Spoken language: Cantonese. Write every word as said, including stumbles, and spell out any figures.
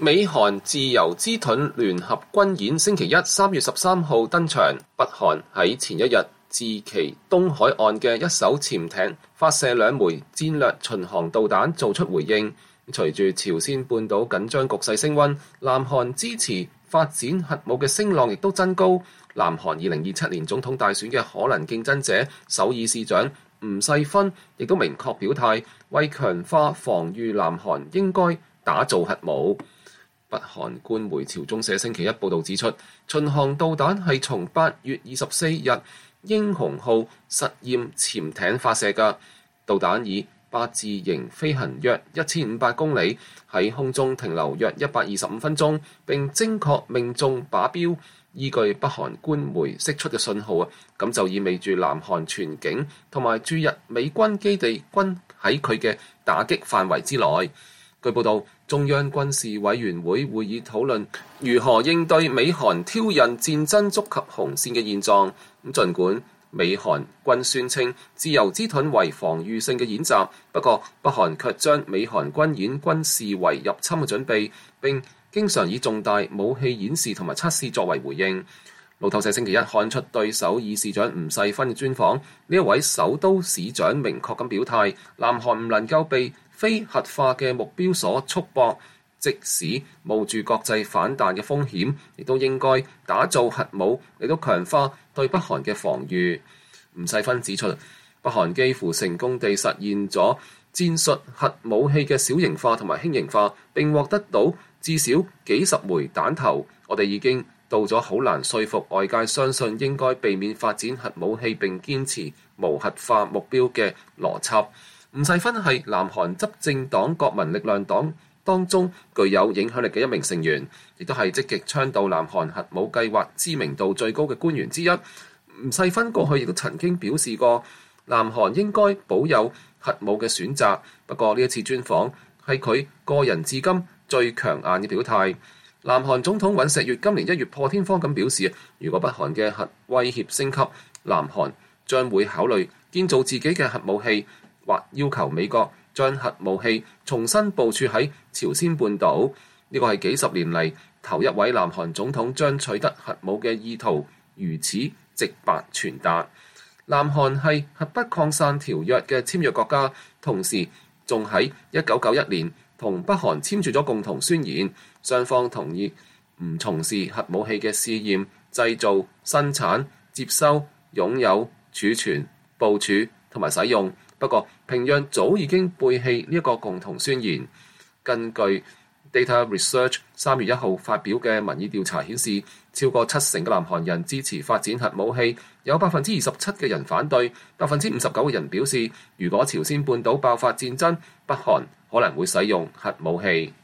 美韓自由之盾聯合軍演星期一三月十三號登場。北韓喺前一日自其東海岸嘅一艘潛艇發射兩枚戰略巡航導彈做出回應。隨住朝鮮半島緊張局勢升溫，南韓支持發展核武嘅聲浪亦都增高。南韓二零二七年總統大選嘅可能競爭者首爾市長吳世勳亦都明確表態，為強化防禦南韓應該打造核武。北韓官媒朝中社星期一報導指出，巡航導彈係從八月二十四日英雄號實驗潛艇發射嘅導彈，以八字形飛行約一千五百公里，喺空中停留約一百二十五分鐘，並精確命中靶標。依據北韓官媒釋出嘅信號啊，咁就意味住南韓全境同埋駐日美軍基地均喺佢嘅打擊範圍之內。據報道，中央軍事委員會會議討論如何應對美韓挑釁戰爭觸及紅線嘅現狀。咁儘管美韓軍宣稱自由之盾為防禦性嘅演習，不過北韓卻將美韓軍演軍視為入侵嘅準備，並經常以重大武器演示同埋測試作為回應。路透社星期一刊出對首爾市長吳世勳嘅專訪，呢一位首都市長明確咁表態，南韓唔能夠被非核化嘅目標所束縛，即使冒住國際反彈嘅風險，亦都應該打造核武嚟到強化對北韓嘅防禦。吳世勳指出，北韓幾乎成功地實現咗戰術核武器嘅小型化同埋輕型化，並獲得到至少幾十枚彈頭。我哋已經到咗好難說服外界相信應該避免發展核武器並堅持無核化目標嘅邏輯。吳世勳係南韓執政黨國民力量黨當中具有影響力嘅一名成員，亦都係積極倡導南韓核武計劃知名度最高嘅官員之一。吳世勳過去亦都曾經表示過，南韓應該保有核武嘅選擇。不過呢一次專訪係佢個人至今最強硬嘅表態。南韓總統尹錫悅今年一月破天荒咁表示，如果北韓嘅核威脅升級，南韓將會考慮建造自己嘅核武器，或要求美國將核武器重新部署喺朝鮮半島。呢個係幾十年嚟頭一位南韓總統將取得核武嘅意圖如此直白傳達。南韓係核不擴散條約嘅簽約國家，同時仲喺一九九一年同北韓簽署咗共同宣言，雙方同意唔從事核武器嘅試驗、製造、生產、接收、擁有、儲存、部署同埋使用。不過，平壤早已經背棄呢一個共同宣言。根據 Data Research 三月一號發表嘅民意調查顯示，超過七成嘅南韓人支持發展核武器，有百分之二十七嘅人反對，百分之五十九嘅人表示，如果朝鮮半島爆發戰爭，北韓可能會使用核武器。